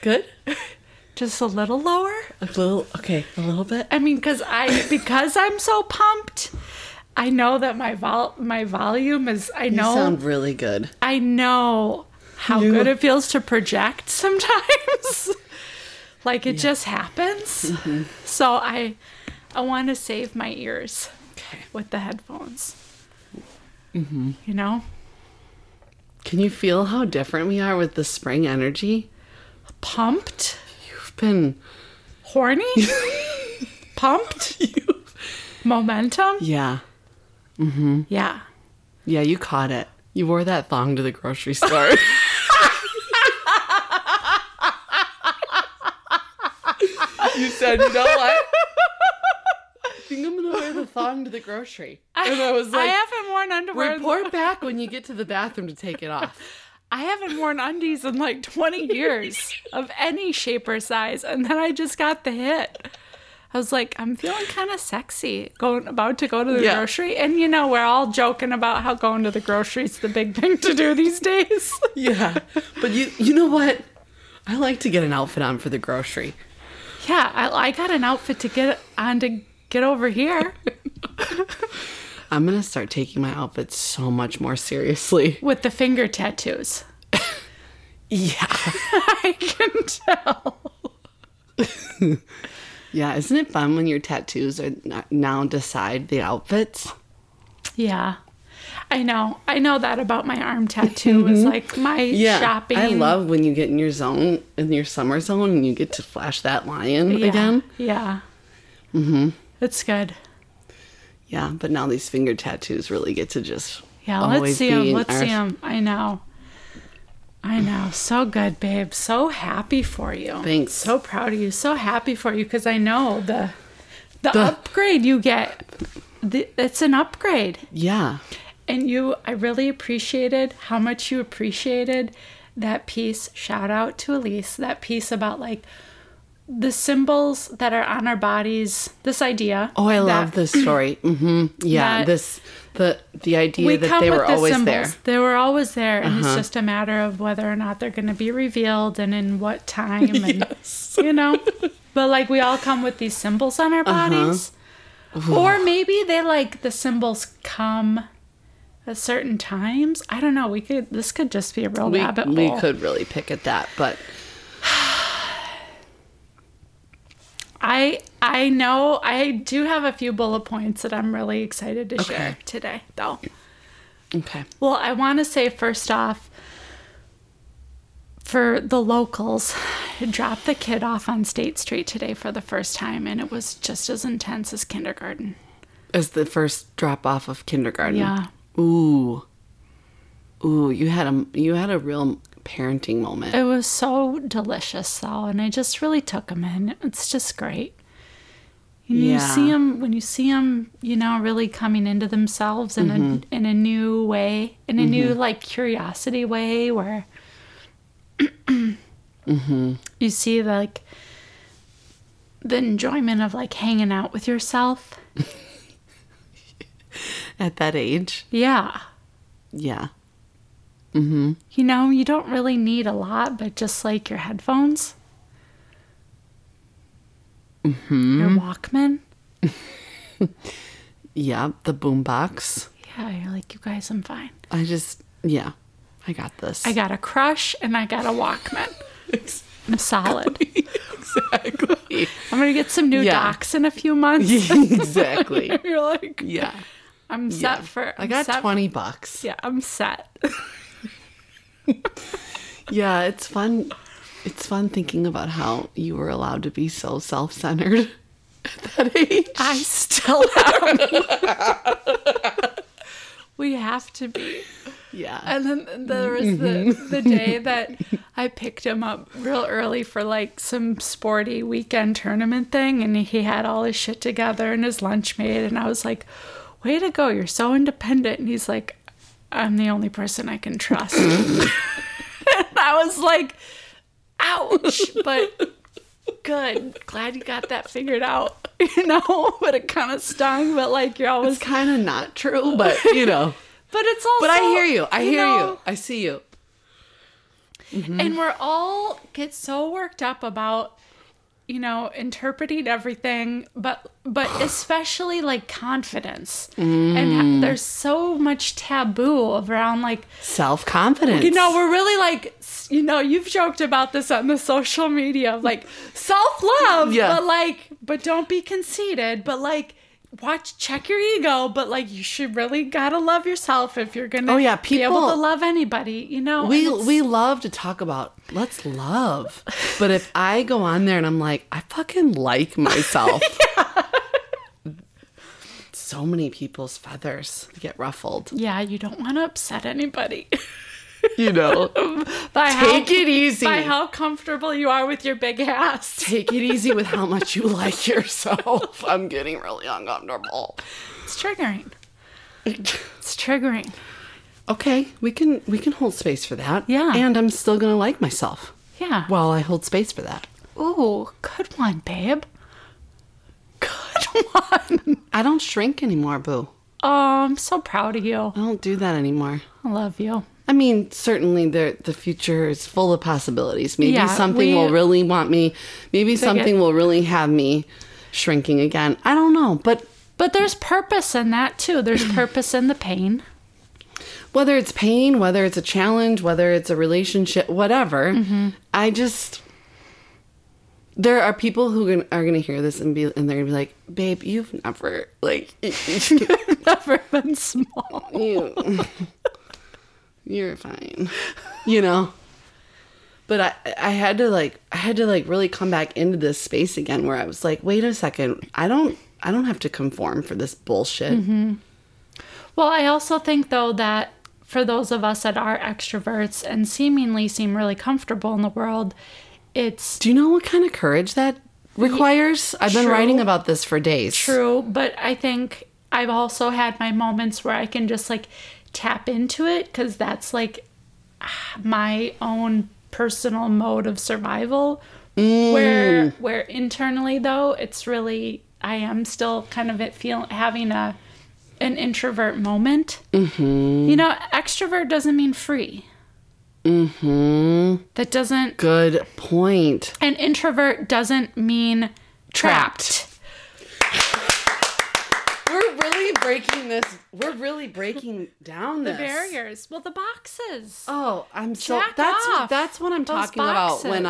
Good? Just a little lower? A little bit? I mean, because I'm so pumped, I know that my volume is, You sound really good. I know how good it feels to project sometimes. Like, it just happens. Mm-hmm. So I want to save my ears with the headphones. Mm-hmm. You know? Can you feel how different we are with the spring energy? Pumped? You've been... Horny? Pumped? Momentum? Yeah. Mm-hmm. Yeah. Yeah, you caught it. You wore that thong to the grocery store. You said, you know what? I think I'm going to wear the thong to the grocery. And I was like, I haven't worn underwear. Report back when you get to the bathroom to take it off. I haven't worn undies in like 20 years of any shape or size. And then I just got the hit. I was like, I'm feeling kind of sexy about to go to the grocery. And, you know, we're all joking about how going to the grocery is the big thing to do these days. Yeah. But you know what? I like to get an outfit on for the grocery. Yeah, I got an outfit to get on to get over here. I'm going to start taking my outfits so much more seriously. With the finger tattoos. Yeah. I can tell. Yeah, isn't it fun when your tattoos are now decide the outfits? Yeah. I know that about my arm tattoo is like my shopping. I love when you get in your zone, in your summer zone, and you get to flash that lion again. Yeah. Mm-hmm. It's good. Yeah, but now these finger tattoos really get to just let's see them. Let's see them. I know. So good, babe. So happy for you. Thanks. So proud of you. So happy for you because I know the upgrade you get. It's an upgrade. Yeah. And I really appreciated how much you appreciated that piece. Shout out to Elise. That piece about like the symbols that are on our bodies. This idea. Oh, I love this story. Mm-hmm. Yeah. The idea that they were always there. They were always there. And it's just a matter of whether or not they're going to be revealed and in what time. And, Yes. You know, but like we all come with these symbols on our bodies. Or maybe the symbols come at certain times. I don't know. This could just be a real rabbit hole. We could really pick at that, but I know I do have a few bullet points that I'm really excited to share today, though. Okay. Well, I want to say first off, for the locals, I dropped the kid off on State Street today for the first time, and it was just as intense as kindergarten. As the first drop off of kindergarten. Yeah. Ooh, you had a real parenting moment. It was so delicious, though, and I just really took him in. It's just great. And you see them when you see them, you know, really coming into themselves in a new way, in a new like curiosity way, where you see like the enjoyment of like hanging out with yourself At that age. Yeah. Yeah. You know, you don't really need a lot, but just like your headphones, your Walkman. Yeah, the boombox. Yeah, you're like, you guys, I'm fine. I got this. I got a crush and I got a Walkman. I'm solid. Exactly. I'm going to get some new docs in a few months. Exactly. You're like, Yeah. I'm set for... I got $20. Yeah, I'm set. Yeah, it's fun. It's fun thinking about how you were allowed to be so self-centered at that age. I still am. We have to be. Yeah. And then there was the day that I picked him up real early for like some sporty weekend tournament thing, and he had all his shit together and his lunch made, and I was like, way to go, you're so independent. And he's like, I'm the only person I can trust. And I was like, ouch, but good. Glad you got that figured out, you know, but it kind of stung, but like you're always... It's kind of not true, but you know. But it's also... But I hear you. I hear you. I see you. And we're all get so worked up about, you know, interpreting everything, but especially like confidence. And there's so much taboo around like self-confidence. You know, we're really like, you know, you've joked about this on the social media, like self-love, but don't be conceited, but like check your ego, but like you should really gotta love yourself if you're gonna be able to love anybody, you know. We love to talk about let's love, but if I go on there and I'm like, I fucking like myself, so many people's feathers get ruffled. Yeah, you don't want to upset anybody. You know, take it easy. By how comfortable you are with your big ass. Take it easy with how much you like yourself. I'm getting really uncomfortable. It's triggering. It's triggering. Okay, we can hold space for that. Yeah. And I'm still gonna like myself. Yeah. While I hold space for that. Ooh, good one, babe. Good one. I don't shrink anymore, boo. Oh, I'm so proud of you. I don't do that anymore. I love you. I mean, certainly the future is full of possibilities. Maybe something will really want me. Maybe something will really have me shrinking again. I don't know. But there's purpose in that, too. There's purpose in the pain. Whether it's pain, whether it's a challenge, whether it's a relationship, whatever. I just... There are people who are going to hear this and they're going to be like, babe, you've never, like... You've never been small. You're fine, you know. But I had to really come back into this space again where I was like, wait a second, I don't have to conform for this bullshit. Well, I also think though that for those of us that are extroverts and seemingly seem really comfortable in the world, it's... Do you know what kind of courage that requires? I've been writing about this for days. True, but I think I've also had my moments where I can just like tap into it because that's like my own personal mode of survival. Where internally though, it's really, I am still kind of having an introvert moment. You know, extrovert doesn't mean free. That doesn't... Good point. And introvert doesn't mean trapped. We're really breaking down this. The barriers. Well, the boxes. Oh, Jack that's off what I'm those talking about boxes. when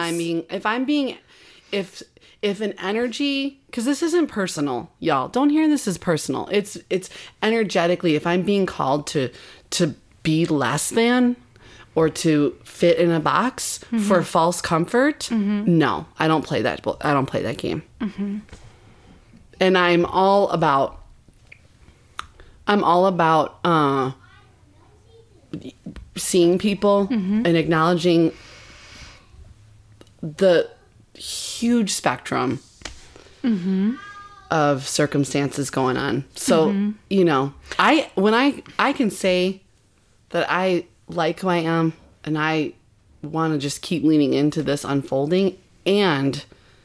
if an energy, because this isn't personal, y'all. Don't hear this as personal. It's energetically, if I'm being called to be less than or to fit in a box for false comfort, no, I don't play that. I don't play that game. And I'm all about seeing people and acknowledging the huge spectrum of circumstances going on. So, you know, when I can say that I like who I am and I want to just keep leaning into this unfolding and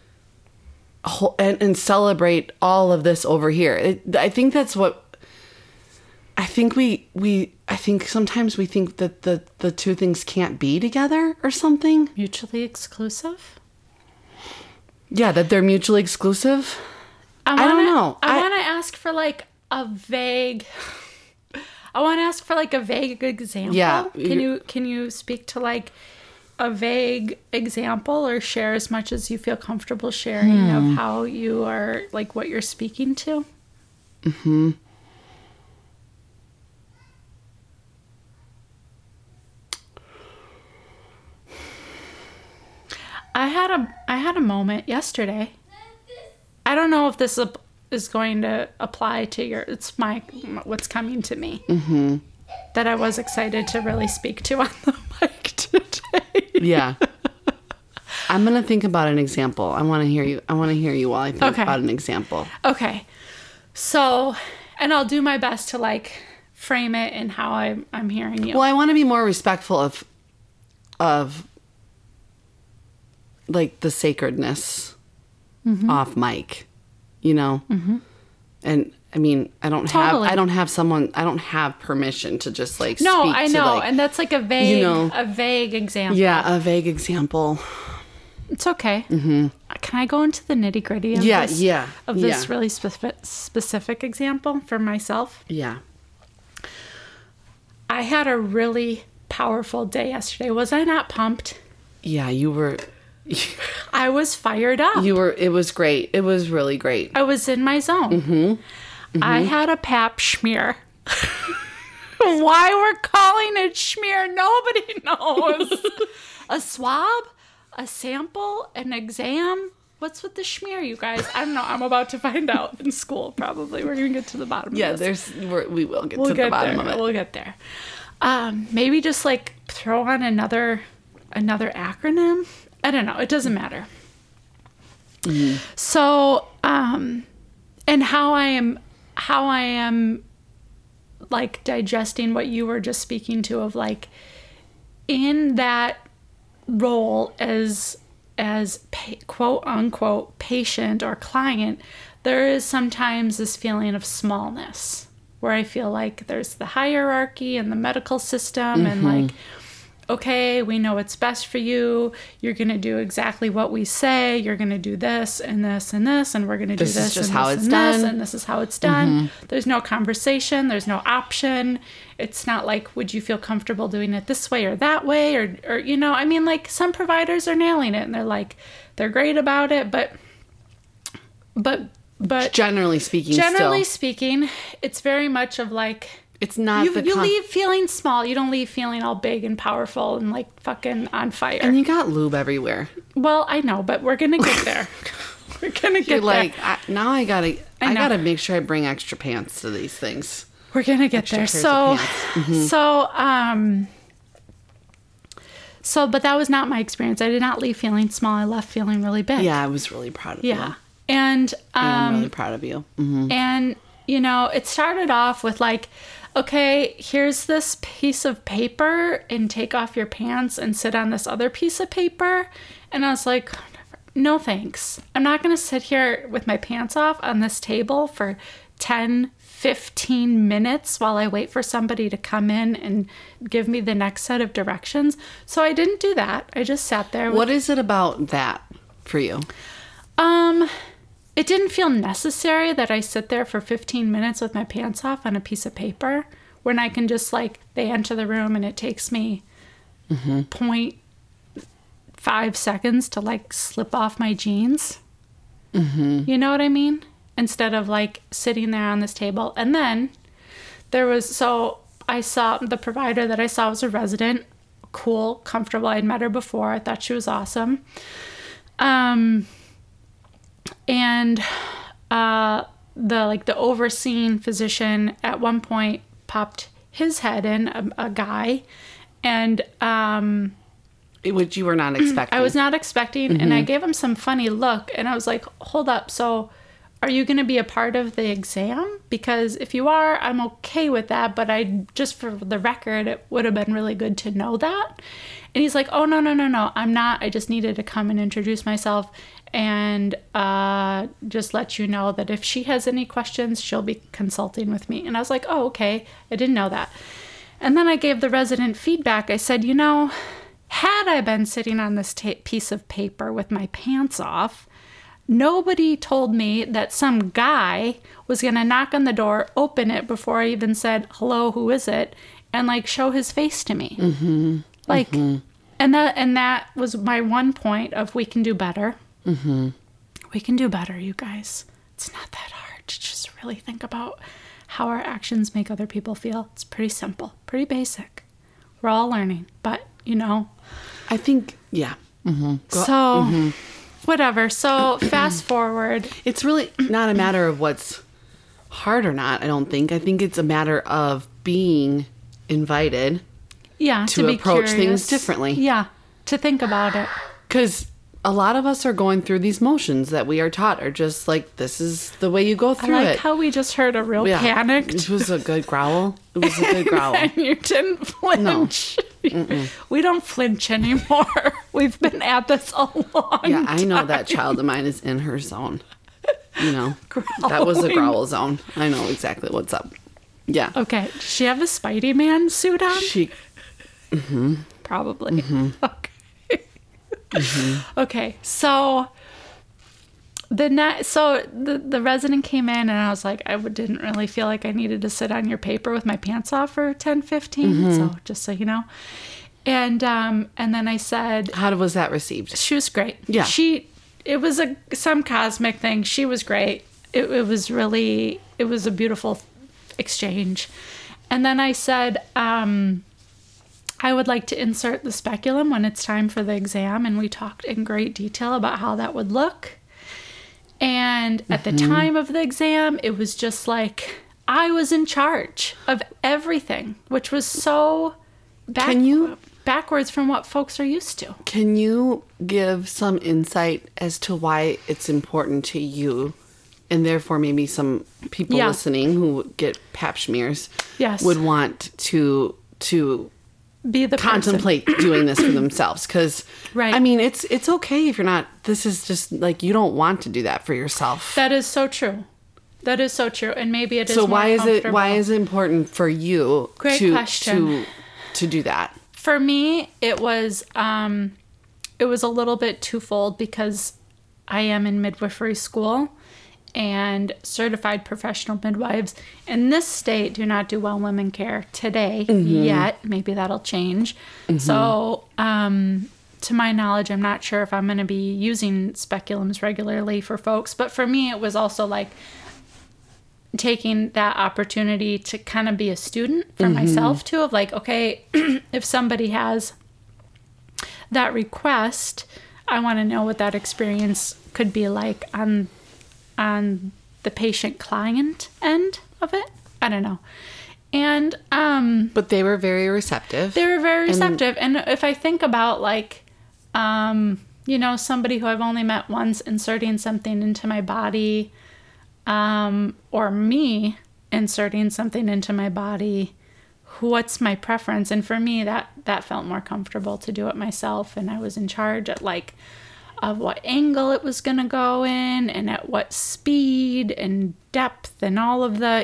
celebrate all of this over here. I think that's what I think I think sometimes we think that the two things can't be together or something. Mutually exclusive? Yeah, that they're mutually exclusive. I don't know. I want to ask for like a vague example. Yeah. Can you speak to like a vague example or share as much as you feel comfortable sharing of how you are, like what you're speaking to? I had a moment yesterday. I don't know if this is going to apply to what's coming to me. That I was excited to really speak to on the mic today. Yeah. I'm going to think about an example. I want to hear you while I think about an example. Okay. So, and I'll do my best to like frame it in how I'm hearing you. Well, I want to be more respectful of like the sacredness off mic, you know? And I mean, I don't Totally. have permission to just like No, speak I to, know. like, And that's like a vague, you know, a vague example. yeah, a vague example. It's okay. Mm-hmm. Can I go into the nitty gritty of this really specific example for myself? Yeah. I had a really powerful day yesterday. Was I not pumped? Yeah, you were. I was fired up. It was great. It was really great. I was in my zone. Mm-hmm. Mm-hmm. I had a pap smear. Why we're calling it smear, nobody knows. A swab, a sample, an exam. What's with the smear, you guys? I don't know. I'm about to find out in school, probably. We're going to get to the bottom of this. We will get to the bottom of it. We'll get there. Maybe just like throw on another acronym. I don't know. It doesn't matter. Mm-hmm. So, and how I am like digesting what you were just speaking to, of like in that role as quote unquote patient or client, there is sometimes this feeling of smallness where I feel like there's the hierarchy in the medical system, and like, okay, we know what's best for you. You're going to do exactly what we say. You're going to do this and this and this, and we're going to do this and this and this, and this is how it's done. There's no conversation. There's no option. It's not like, would you feel comfortable doing it this way or that way? Or you know, I mean, like some providers are nailing it and they're great about it, but generally speaking, it's very much of like, it's not you leave feeling small. You don't leave feeling all big and powerful and like fucking on fire. And you got lube everywhere. Well, I know, but we're gonna get there. We're gonna get like, there. Now I gotta make sure I bring extra pants to these things. We're gonna get there. So, but that was not my experience. I did not leave feeling small. I left feeling really big. Yeah, I was really proud of you. Yeah, and I'm really proud of you. Mm-hmm. And you know, it started off with like, okay, here's this piece of paper, and take off your pants and sit on this other piece of paper. And I was like, no thanks. I'm not going to sit here with my pants off on this table for 10, 15 minutes while I wait for somebody to come in and give me the next set of directions. So I didn't do that. I just sat there. What is it about that for you? It didn't feel necessary that I sit there for 15 minutes with my pants off on a piece of paper when I can just like, they enter the room and it takes me 0.5 seconds to like slip off my jeans. Mm-hmm. You know what I mean? Instead of like sitting there on this table. And then I saw the provider that I saw was a resident, cool, comfortable. I'd met her before. I thought she was awesome. And the overseeing physician at one point popped his head in, a guy, and which you were not expecting. I was not expecting, and I gave him some funny look, and I was like, hold up, so are you going to be a part of the exam? Because if you are, I'm okay with that, but just for the record, it would have been really good to know that. And he's like, oh, no, I'm not. I just needed to come and introduce myself and just let you know that if she has any questions, she'll be consulting with me. And I was like, oh, okay. I didn't know that. And then I gave the resident feedback. I said, you know, had I been sitting on this piece of paper with my pants off, nobody told me that some guy was going to knock on the door, open it before I even said, hello, who is it? And like show his face to me. Mm-hmm. Like, and that was my one point of we can do better. Mm-hmm. We can do better, you guys. It's not that hard to just really think about how our actions make other people feel. It's pretty simple, pretty basic. We're all learning, but you know. I think, yeah. Mm-hmm. Whatever. So fast forward. It's really not a matter of what's hard or not, I don't think. I think it's a matter of being invited to be approach curious. things differently. Yeah, to think about it. Because a lot of us are going through these motions that we are taught are just like, this is the way you go through it. I like how we just heard a real panic. It was a good growl. It was a good growl. And you didn't flinch. No. We don't flinch anymore. We've been at this a long time. Yeah, I know that child of mine is in her zone. you know, that was a growl zone. I know exactly what's up. Yeah. Okay. Does she have a Spidey Man suit on? She. Probably. Okay. Okay. So the resident came in and I was like, didn't really feel like I needed to sit on your paper with my pants off for 10, 15. So just so you know. And then I said, how was that received? She was great. Yeah. It was some cosmic thing. She was great. It was a beautiful exchange. And then I said, I would like to insert the speculum when it's time for the exam. And we talked in great detail about how that would look. And at the time of the exam, it was just like I was in charge of everything, which was so backwards from what folks are used to. Can you give some insight as to why it's important to you, and therefore maybe some people listening who get pap smears would want to be the contemplate doing this for themselves? Because I mean, it's okay if you're not. This is just like, you don't want to do that for yourself. That is so true. That is so true. And maybe it is. So more why is it important for you question. to do that? For me, it was a little bit twofold, because I am in midwifery school, and certified professional midwives in this state do not do well women care today yet. Maybe that'll change. So, to my knowledge, I'm not sure if I'm going to be using speculums regularly for folks. But for me, it was also like taking that opportunity to kind of be a student for myself too, of like, okay, if somebody has that request, I want to know what that experience could be like on the patient client end of it. I don't know. And but they were very receptive. And if I think about like somebody who I've only met once inserting something into my body, or me inserting something into my body, what's my preference? And for me, that felt more comfortable to do it myself. And I was in charge of what angle it was going to go in, and at what speed and depth and all of the,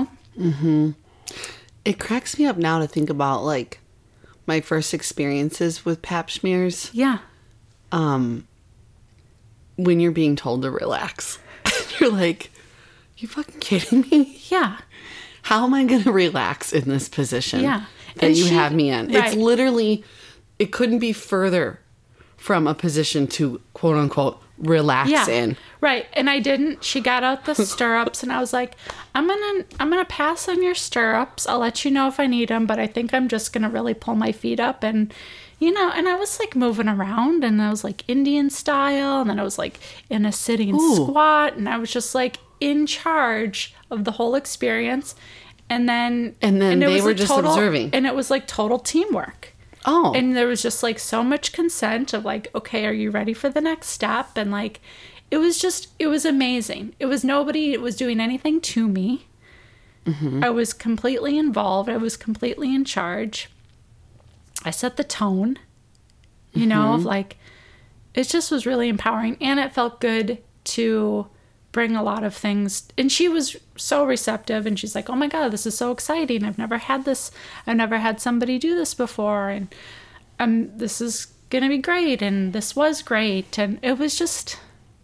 It cracks me up now to think about like my first experiences with pap smears. Yeah. When you're being told to relax. You're like, you fucking kidding me? Yeah. How am I going to relax in this position that you have me in? Right. It's literally, it couldn't be further from a position to quote unquote relax in. Right. And I didn't. She got out the stirrups and I was like, I'm going to pass on your stirrups. I'll let you know if I need them, but I think I'm just going to really pull my feet up and and I was like moving around, and I was like Indian style, and then I was like in a sitting squat, and I was just like in charge of the whole experience. And then they were just observing. And it was like total teamwork. Oh. And there was just like so much consent of like, okay, are you ready for the next step? And like, it was amazing. It was nobody was doing anything to me. I was completely involved. I was completely in charge. I set the tone, of like, it just was really empowering, and it felt good to bring a lot of things. And she was so receptive, and she's like, oh my God, this is so exciting. I've never had this. I've never had somebody do this before. And this is going to be great. And this was great. And it was just,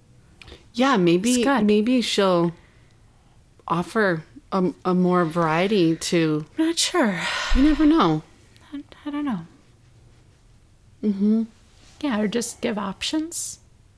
maybe she'll offer a more variety to. I'm not sure. You never know. I don't know. Yeah, or just give options.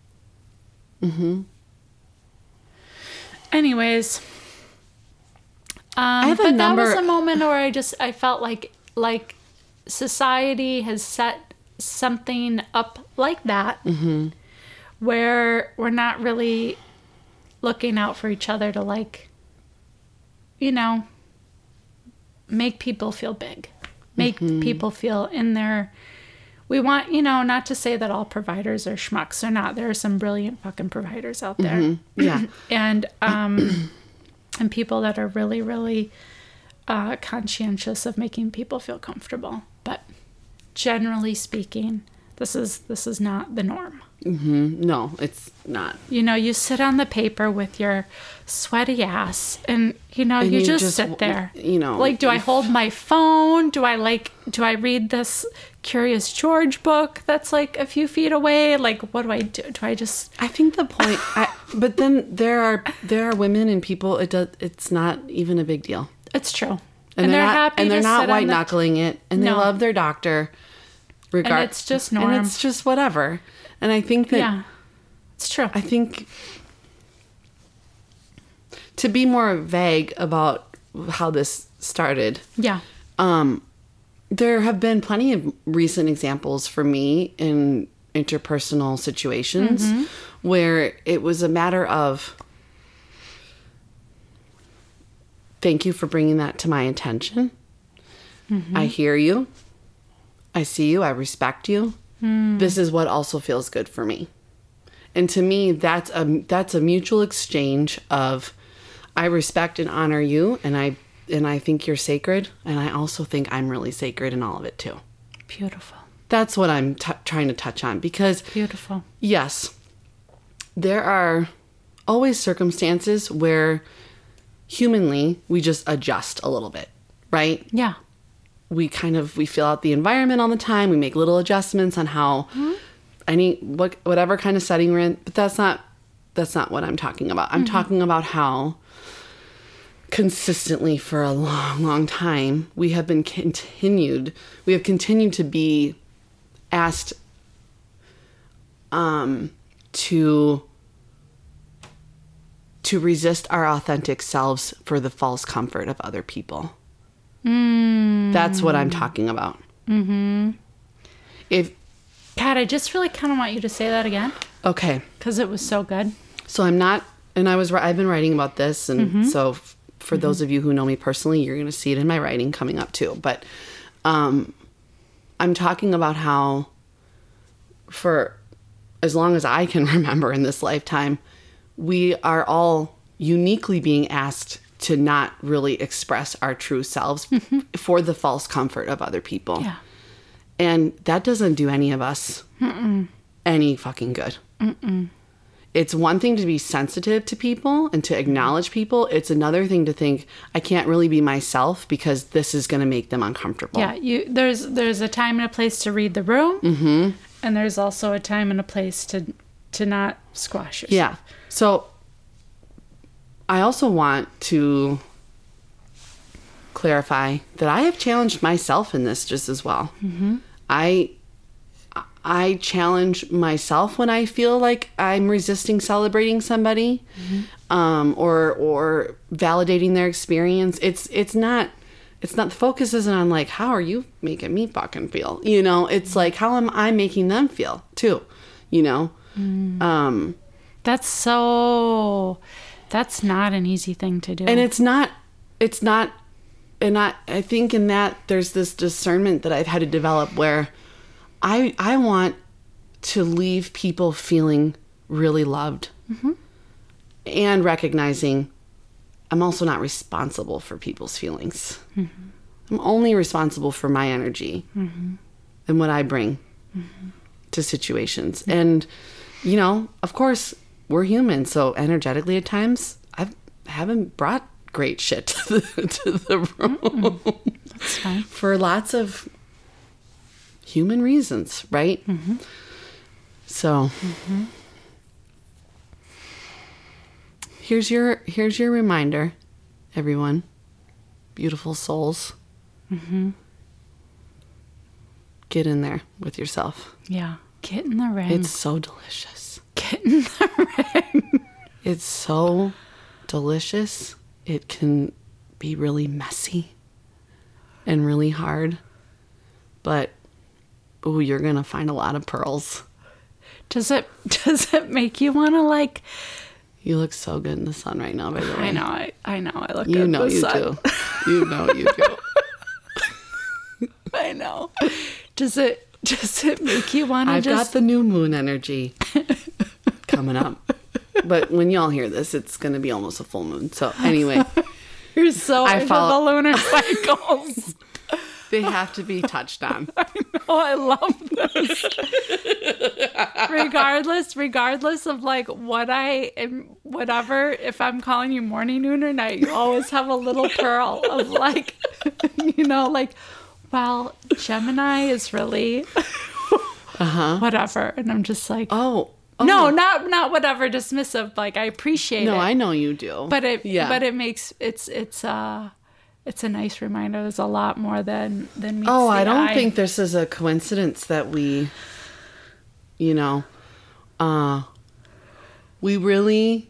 Anyways, I have a but number. That was a moment where I felt like society has set something up like that, where we're not really looking out for each other to like, make people feel big, make people feel in their. We want, not to say that all providers are schmucks. They're not. There are some brilliant fucking providers out there. Yeah. And people that are really, really conscientious of making people feel comfortable. But generally speaking, This is not the norm. No, it's not. You know, you sit on the paper with your sweaty ass and, you know, And you you just just, sit there. you know, Like, do I hold my phone? Do I read this Curious George book that's like a few feet away? Like, what do I do? Do I just... I think the point, but then there are women and people, it's not even a big deal. It's true. And they're not, happy and they're to not sit on white knuckling it, and they No. love their doctor. And it's just norm. And it's just whatever. And I think that Yeah, it's true. I think to be more vague about how this started, Yeah. there have been plenty of recent examples for me in interpersonal situations where it was a matter of, thank you for bringing that to my attention. I hear you. I see you. I respect you. This is what also feels good for me. And to me, that's a mutual exchange of, I respect and honor you, and I think you're sacred, and I also think I'm really sacred in all of it too. Beautiful. That's what I'm trying to touch on, because Beautiful. yes, there are always circumstances where humanly we just adjust a little bit, right? Yeah. We feel out the environment all the time. We make little adjustments on how whatever kind of setting we're in, but that's not what I'm talking about. I'm talking about how consistently for a long, long time we have continued to be asked to resist our authentic selves for the false comfort of other people. That's what I'm talking about. If God, I just really kind of want you to say that again okay, because it was so good. so I'm not, and I've been writing about this, and so for those of you who know me personally, you're going to see it in my writing coming up too. But I'm talking about how, for as long as I can remember in this lifetime, we are all uniquely being asked to not really express our true selves for the false comfort of other people. Yeah. And that doesn't do any of us any fucking good. It's one thing to be sensitive to people and to acknowledge people. It's another thing to think, I can't really be myself because this is going to make them uncomfortable. Yeah, there's a time and a place to read the room, and there's also a time and a place to not squash yourself. Yeah. So I also want to clarify that I have challenged myself in this just as well. I challenge myself when I feel like I'm resisting celebrating somebody, or validating their experience. It's not the focus isn't on like, how are you making me fucking feel? You know, it's like, how am I making them feel too? You know? That's not an easy thing to do. And it's not, and I think in that there's this discernment that I've had to develop where I want to leave people feeling really loved, and recognizing I'm also not responsible for people's feelings. I'm only responsible for my energy and what I bring to situations. And, you know, of course, we're human, so energetically at times I haven't brought great shit to the room. That's fine. For lots of human reasons, right? So here's your reminder, everyone, beautiful souls. Get in there with yourself. Yeah, get in the ring. It's so delicious. Get in the ring. It's so delicious. It can be really messy and really hard, but ooh, you're gonna find a lot of pearls. Does it make you want to like? You look so good in the sun right now, by the way. I know. I look good You in know the you sun. do. You know you do. I know. Does it make you want to I've just? got the new moon energy coming up. But when y'all hear this, it's going to be almost a full moon. So anyway, You're so I into follow- the lunar cycles. They have to be touched on. Oh, I love this. regardless of like what I am, whatever, if I'm calling you morning, noon, or night, you always have a little pearl of like, like, well, Gemini is really whatever. And I'm just like, Oh. no, not whatever, dismissive. Like, I appreciate it. No, I know you do. But it makes it's a nice reminder. There's a lot more than meets Oh, the I don't eye. think this is a coincidence that we really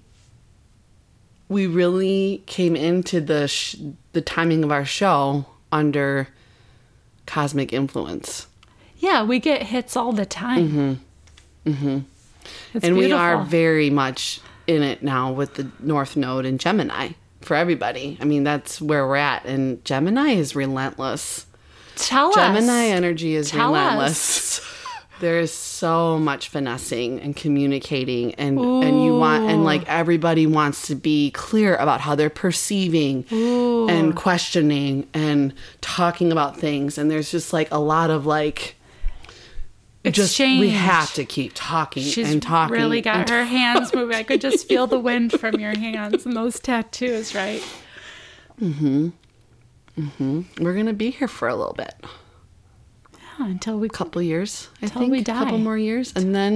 came into the timing of our show under cosmic influence. Yeah, we get hits all the time. It's And beautiful. we are very much in it now with the North Node and Gemini for everybody. I mean, that's where we're at. And Gemini is relentless. Tell Gemini us. energy is Tell relentless. There is so much finessing and communicating and you want, and like everybody wants to be clear about how they're perceiving and questioning and talking about things. And there's just like a lot of like, Exchange. we have to keep talking She's and talking. really got and her hands moving. I could just feel the wind from your hands and those tattoos, right? We're going to be here for a little bit. Yeah, until we Couple years, I Till think. we A couple die. more years. And then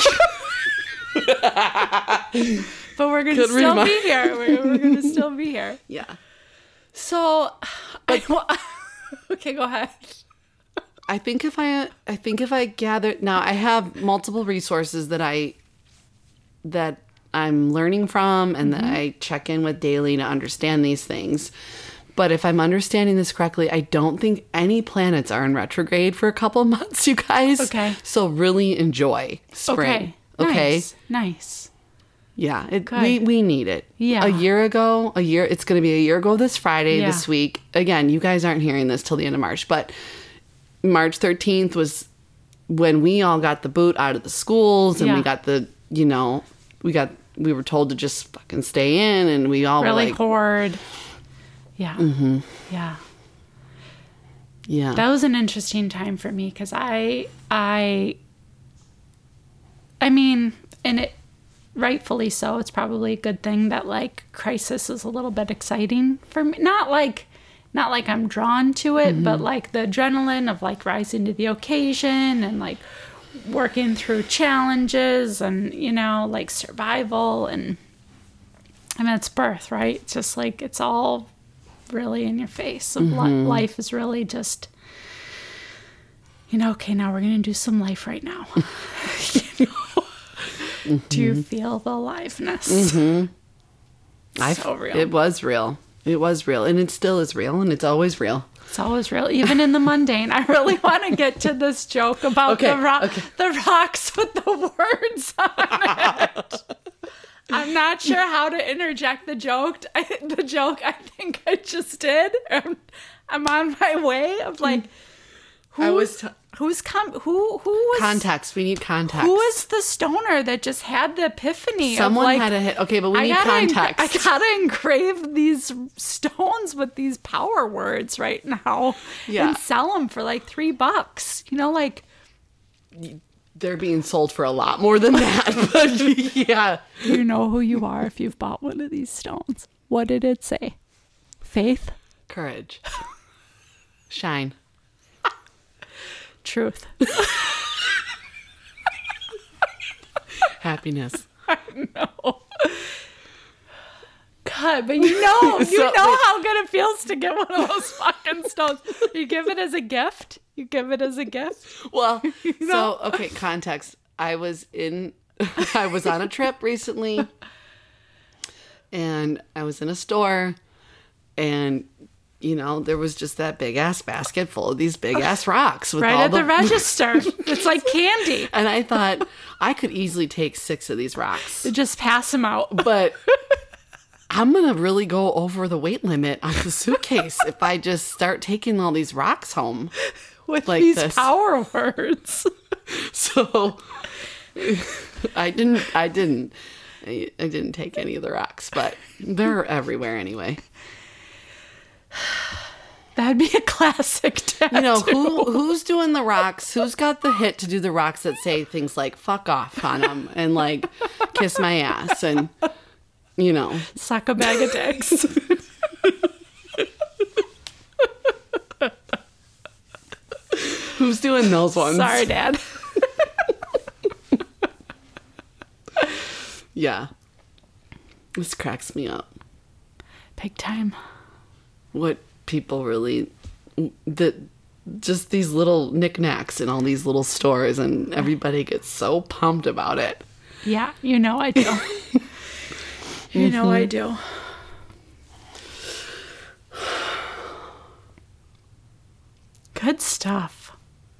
But we're going to Good still reminder. be here. We're going to still be here. yeah. So, okay, go ahead. I think if I gather now, I have multiple resources that I'm learning from and that I check in with daily to understand these things. But if I'm understanding this correctly, I don't think any planets are in retrograde for a couple of months, you guys. Okay. So really enjoy spring. Okay. Nice. Yeah. Good. We need it. Yeah. It's going to be a year ago this Friday, Yeah. this week. Again, you guys aren't hearing this till the end of March, but March 13th was when we all got the boot out of the schools and Yeah. we got we were told to just fucking stay in and we all Really were like, hoard. Yeah. Yeah. yeah. That was an interesting time for me because I mean, and it rightfully so. It's probably a good thing that like crisis is a little bit exciting for me. Not like I'm drawn to it, but like the adrenaline of like rising to the occasion and like working through challenges and like survival and I mean it's birth, right? It's just like it's all really in your face. Of life is really just okay, now we're gonna do some life right now. Do you feel the aliveness? So real. It was real. It was real. And it still is real. And it's always real. It's always real, even in the mundane. I really want to get to this joke about the rocks with the words on it. I'm not sure how to interject the joke. I think I just did. I'm on my way of like, who was Context. We need context. Who was the stoner that just had the epiphany? Someone of like, had a hit. Okay, but we need context. I gotta engrave these stones with these power words right now Yeah. and sell them for like $3. Like They're being sold for a lot more than that. But yeah. you know who you are if you've bought one of these stones. What did it say? Faith, Courage. Shine. truth. Happiness. No. God, but you know how good it feels to get one of those fucking stones. You give it as a gift. Well, so, okay, context. I was on a trip recently and I was in a store and, there was just that big ass basket full of these big ass rocks. With Right all at the register. It's like candy. And I thought I could easily take 6 of these rocks, Just pass them out. but I'm going to really go over the weight limit on the suitcase if I just start taking all these rocks home. With like these this. power words. So I didn't take any of the rocks, but they're everywhere anyway. That'd be a classic tattoo. You know, who's doing the rocks? Who's got the hit to do the rocks that say things like "fuck off" on them and like "kiss my ass" and, you know, suck a bag of dicks. Who's doing those ones? Sorry, Dad. Yeah. This cracks me up. Big time. What people really... just these little knickknacks in all these little stores, and everybody gets so pumped about it. Yeah, you know I do. You know I do. Good stuff.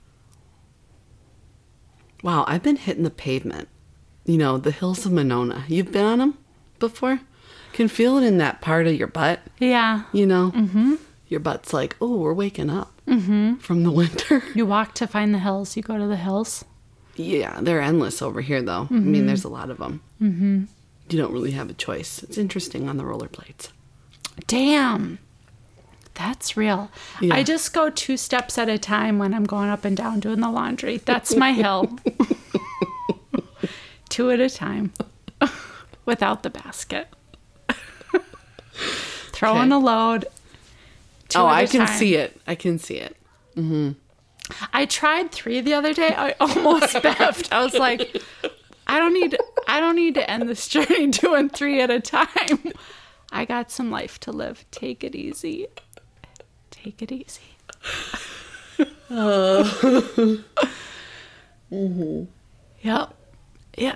Wow, I've been hitting the pavement. You know, the hills of Monona. You've been on them before? Can feel it in that part of your butt. Yeah. You know? Mm-hmm. Your butt's like, oh, we're waking up from the winter. You walk to find the hills. You go to the hills. Yeah, they're endless over here, though. I mean, there's a lot of them. Mm-hmm. You don't really have a choice. It's interesting on the rollerblades. Damn. That's real. Yeah. I just go 2 steps at a time when I'm going up and down doing the laundry. That's my hill. 2 at a time. Without the basket. Throwing a load. 2 Oh, at I a can time. see it. I can see it. Mm-hmm. I tried 3 the other day. I almost biffed. I was like, I don't need to end this journey doing 3 at a time. I got some life to live. Take it easy. Take it easy. Mm-hmm. Yep. Yeah.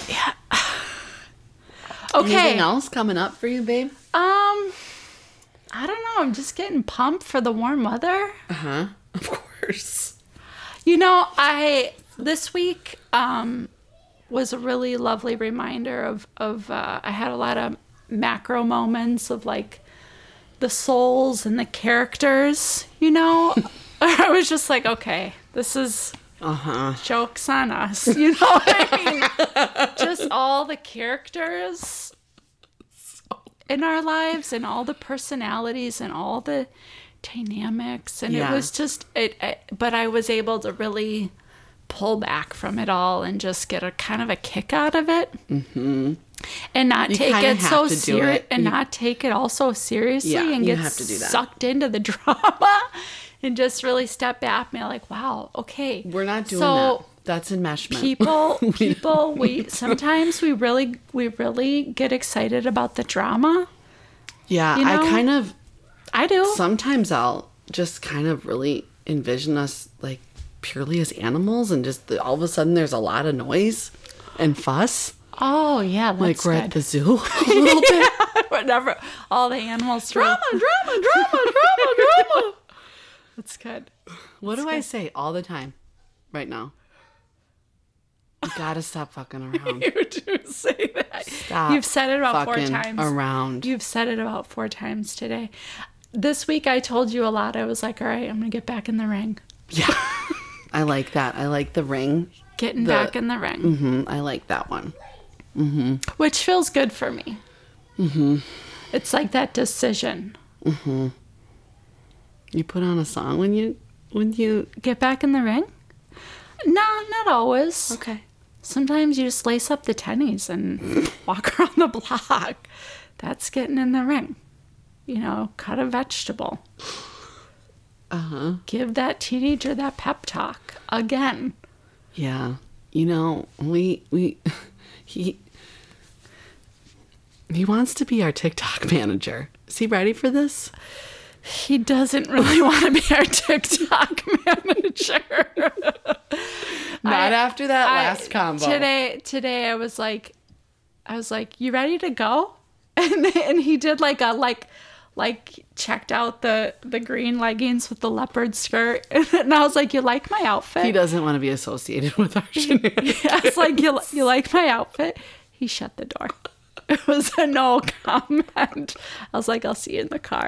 Okay. Anything else coming up for you, babe? I don't know. I'm just getting pumped for the warm weather. Uh-huh. Of course. You know, this week was a really lovely reminder of I had a lot of macro moments of like the souls and the characters, you know. I was just like, okay, this is jokes on us, you know what I mean? Just all the characters in our lives and all the personalities and all the dynamics, and it was just but I was able to really pull back from it all and just get a kind of a kick out of it. Mm-hmm. And not take it so serious, and not take it all so seriously, and get sucked into the drama, and just really step back and be like, wow, okay, we're not doing that. That's enmeshment. People, we sometimes we really get excited about the drama. Yeah, you know? I do. Sometimes I'll just kind of really envision us like purely as animals, and just all of a sudden there's a lot of noise and fuss. Oh yeah, that's like we're good. at the zoo a little bit. Whatever, all the animals. Drama. That's good. What do I say all the time right now? You gotta stop fucking around. You do say that. Stop. You've said it about 4 fucking times. Around. You've said it about 4 times today. This week I told you a lot. I was like, all right, I'm gonna get back in the ring. Yeah. I like that. I like the ring. Getting back in the ring. Mm-hmm. I like that one. Mm-hmm. Which feels good for me. Mm-hmm. It's like that decision. Mm-hmm. You put on a song when you get back in the ring? No, not always. Okay. Sometimes you just lace up the tennies and walk around the block. That's getting in the ring. You know, cut a vegetable. Give that teenager that pep talk again. Yeah. You know, he wants to be our TikTok manager. Is he ready for this? He doesn't really want to be our TikTok manager. Not after that last combo. Today I was like, you ready to go? And he did like checked out the green leggings with the leopard skirt. And I was like, you like my outfit? He doesn't want to be associated with our shenanigans. I was like, you like my outfit? He shut the door. It was a no comment. I was like, I'll see you in the car.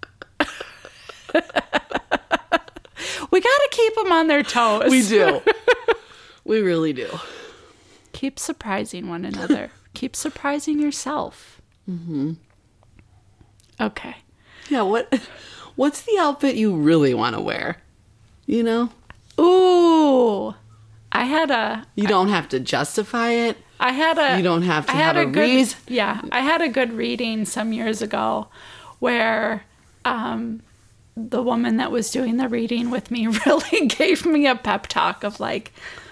We got to keep them on their toes. We do. We really do. Keep surprising one another. Keep surprising yourself. Mm-hmm. Okay. Yeah, What's the outfit you really want to wear? You know? Ooh. You don't have to justify it. You don't have to have a reason. Yeah. I had a good reading some years ago where the woman that was doing the reading with me really gave me a pep talk of like,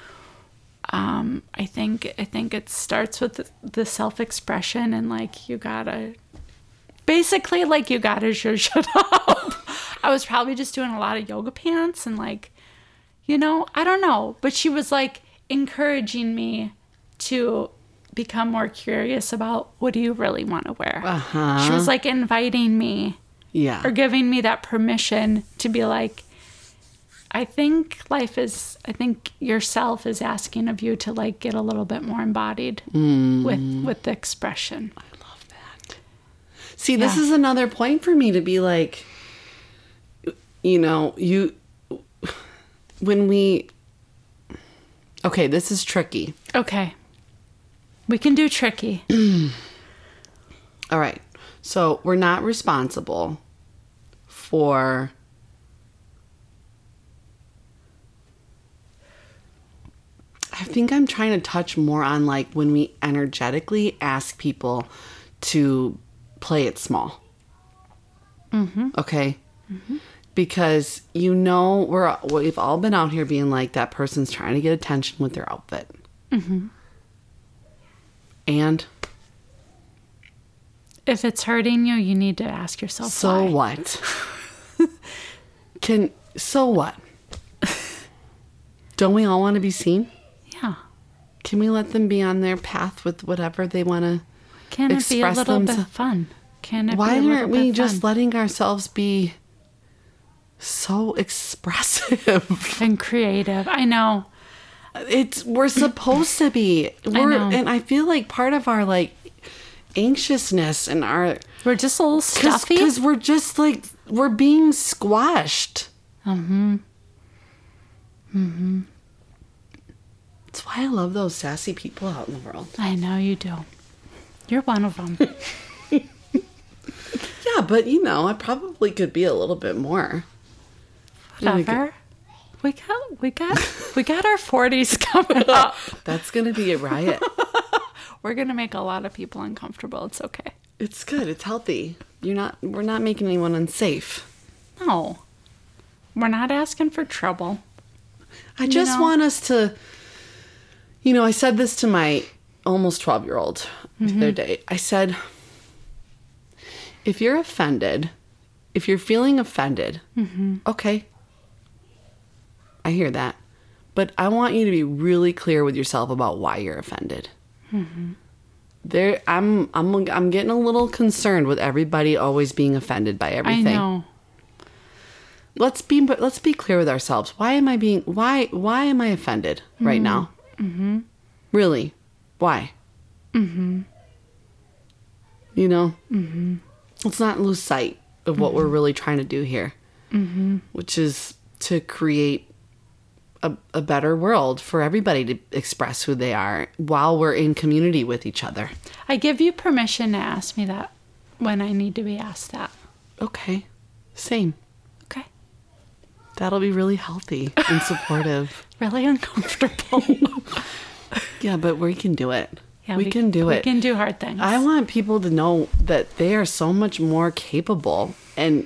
I think it starts with the self-expression and like you gotta zhuzh it up. I was probably just doing a lot of yoga pants and like, you know, I don't know. But she was like encouraging me to become more curious about what do you really want to wear. Uh-huh. She was like inviting me. Yeah. Or giving me that permission to be like, I think yourself is asking of you to like get a little bit more embodied with the expression. I love that. See, this is another point for me to be like, you know, okay, this is tricky. Okay. We can do tricky. All right. So we're not responsible for I think I'm trying to touch more on like when we energetically ask people to play it small. Mm-hmm. Okay? Mm-hmm. Because you know we've all been out here being like that person's trying to get attention with their outfit. Mm-hmm. And if it's hurting you, you need to ask yourself so why. So what? Don't we all want to be seen? Yeah. Can we let them be on their path with whatever they want to Can it express be a little bit fun? Why aren't we just letting ourselves be so expressive and creative? I know. We're supposed to be. And I feel like part of our like anxiousness and we're just a little stuffy because we're just like we're being squashed. That's why I love those sassy people out in the world. I know you do. You're one of them. Yeah, but you know, I probably could be a little bit more. Whatever. We got our 40s coming up. That's gonna be a riot. We're gonna make a lot of people uncomfortable. It's okay. It's good. It's healthy. We're not making anyone unsafe. No. We're not asking for trouble. I just want us to, you know, I said this to my almost 12-year-old the other day. I said, if you're offended, if you're feeling offended, okay, I hear that. But I want you to be really clear with yourself about why you're offended. I'm getting a little concerned with everybody always being offended by everything. I know. Let's be clear with ourselves. Why am I offended right now? Mm-hmm. Really? Why? Mm-hmm. You know? Mm-hmm. Let's not lose sight of what we're really trying to do here, which is to create a better world for everybody to express who they are while we're in community with each other. I give you permission to ask me that when I need to be asked that. Okay. Same. Okay. That'll be really healthy and supportive. Really uncomfortable. Yeah, but we can do it. Yeah, we can do it. We can do hard things. I want people to know that they are so much more capable and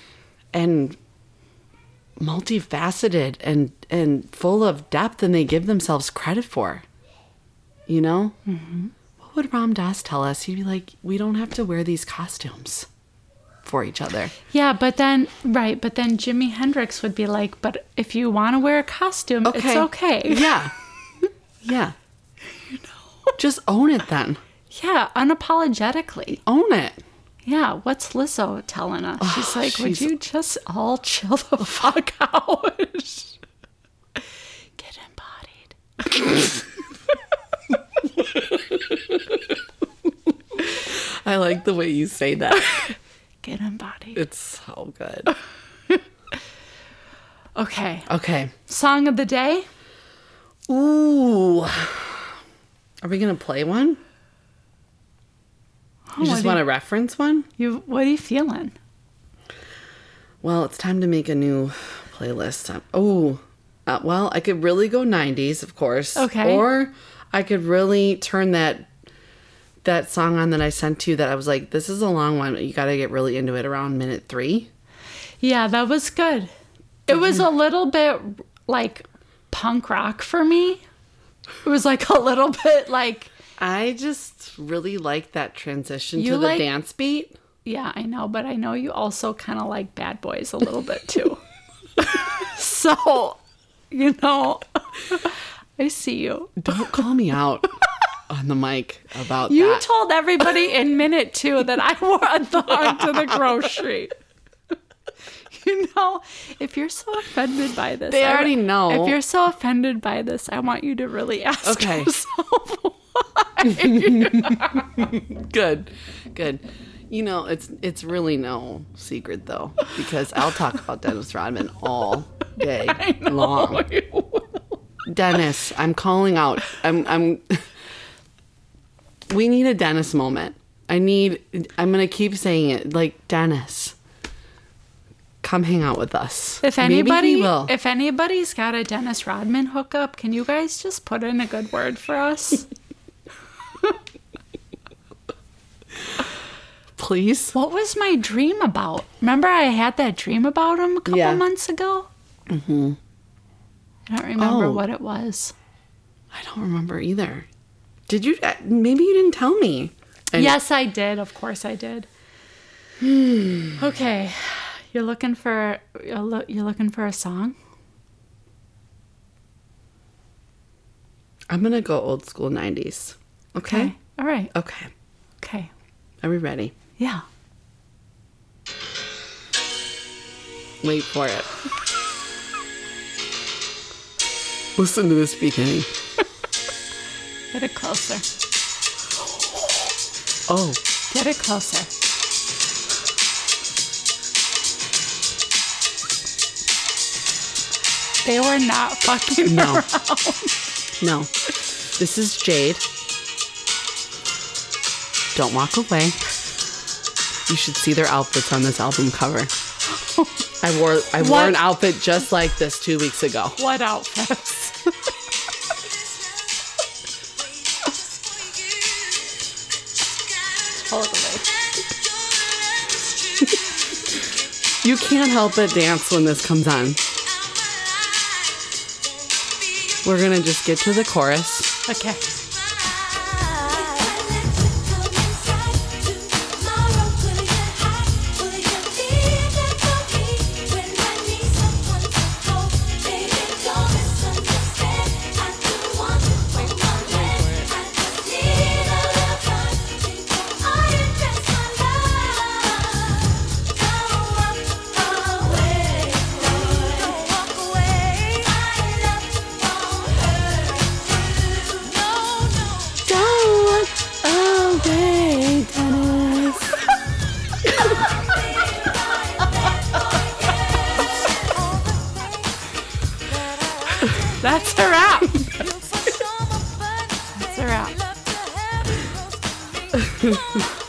multifaceted and full of depth than they give themselves credit for. You know? Mm-hmm. What would Ram Dass tell us? He'd be like, we don't have to wear these costumes for each other. Yeah, but then Jimi Hendrix would be like, but if you want to wear a costume, it's okay. Yeah. Yeah. You know? Just own it then. Yeah, unapologetically. Own it. Yeah, what's Lizzo telling us? She's like, would you just all chill the fuck out? Get embodied. I like the way you say that. Get embodied. It's so good. Okay. Song of the day? Ooh. Are we going to play one? You just want to reference one? What are you feeling? Well, it's time to make a new playlist. Well, I could really go 90s, of course. Okay. Or I could really turn that song on that I sent to you that I was like, this is a long one. You got to get really into it around minute 3. Yeah, that was good. It was a little bit like punk rock for me. It was like a little bit like... I just really like that transition You to the like- dance beat. Yeah, I know, but I know you also kind of like Bad Boys a little bit too. So, I see you. Don't call me out on the mic about You that. told everybody in minute 2 that I wore a thong to the grocery. If you're so offended by this... They already know. If you're so offended by this, I want you to really ask yourself why. Good. It's really no secret though, because I'll talk about Dennis Rodman all day long. Dennis, I'm calling out. We need a Dennis moment. I'm gonna keep saying it, like, Dennis, come hang out with us. If Maybe he will. if anybody's got a Dennis Rodman hookup, can you guys just put in a good word for us? Please. What was my dream about? Remember I had that dream about him a couple months ago? Mm-hmm. I don't remember what it was. I don't remember either. Did you? Maybe you didn't tell me. Yes, I did. Of course I did. Okay. You're looking for a song? I'm gonna go old school 90s. Okay? All right. Okay. Okay. Are we ready? Yeah. Wait for it. Listen to this beginning. Get it closer. Oh. Get it closer. They were not fucking around. No. This is Jade. Don't walk away. You should see their outfits on this album cover. I wore an outfit just like this 2 weeks ago. What outfits? Totally. You can't help but dance when this comes on. We're gonna just get to the chorus. Okay. That's a wrap. That's a wrap.